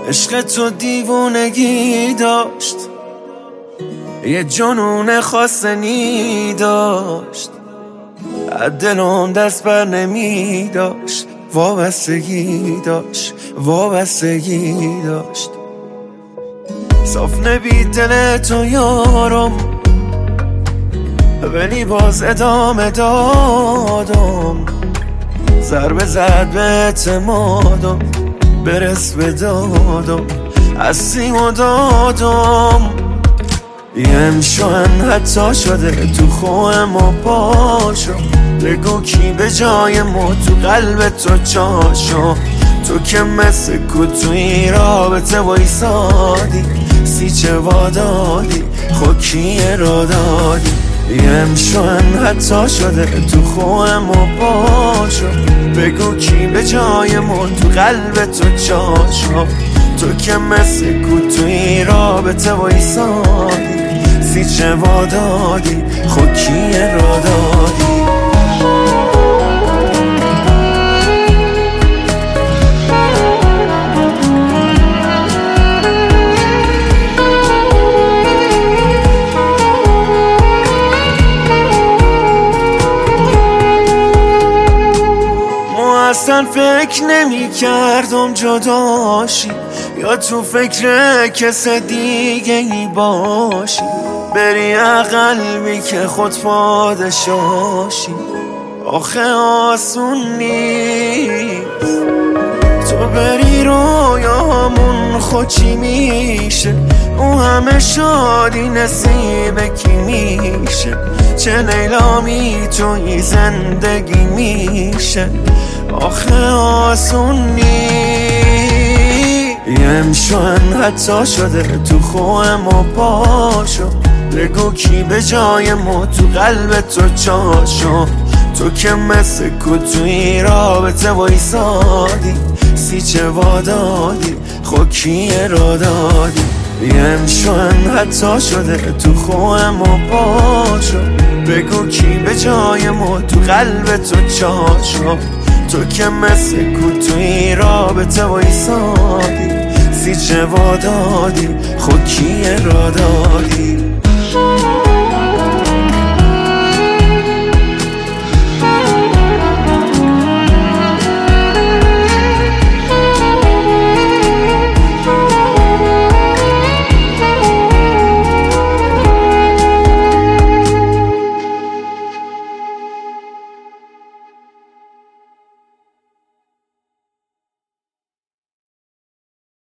عشق تو دیوونگی داشت، یه جنون خاصنی داشت، از دلم دست بر نمی داشت، وابستگی داشت، وابستگی داشت. صاف نبی دل تو یارم، ولی باز ادامه دادم. ضربه زد به اعتمادم، برس به دادم، از سیم و دادم. یه امشان حتی شده تو خوهم و پاشو، بگو کی به جای ما تو قلب تو چاشو. تو که مثل کتوی رابطه وایسادی، سیچه وادادی، خوکیه را دادی. یه امشان حتی شده تو خوهم و پاشو، بگو کی به جای ما تو قلب تو چاشو. تو که مثل کتوی رابطه وایسادی، سیچه وادادی، خوکیه را دادی. اصلا فکر نمی کردم جداشی، یا تو فکر کس دیگه ای باشی. بری قلبی که خود پادشاشی، آخه آسون نیست. تو بری رویامون خود چی میشه، او همه شادی نصیب کی میشه. چه لیلامی توی زندگی میشه، آخه آسون نیست. یه امشان حتی شده تو خوهم و پاشو، بگو کی به جای ما تو قلب تو چاشو. تو که مثل کتوی رابطه وایسادی، سیچه وادادی، خوکیه را دادی. یه امشان حتی شده تو خوهم و پاشو، بگو کی به جای ما تو قلب تو چاشو. تو که مثل کتوی رابطه وایسادی، سیچه وادادی، خوکیه را دادی.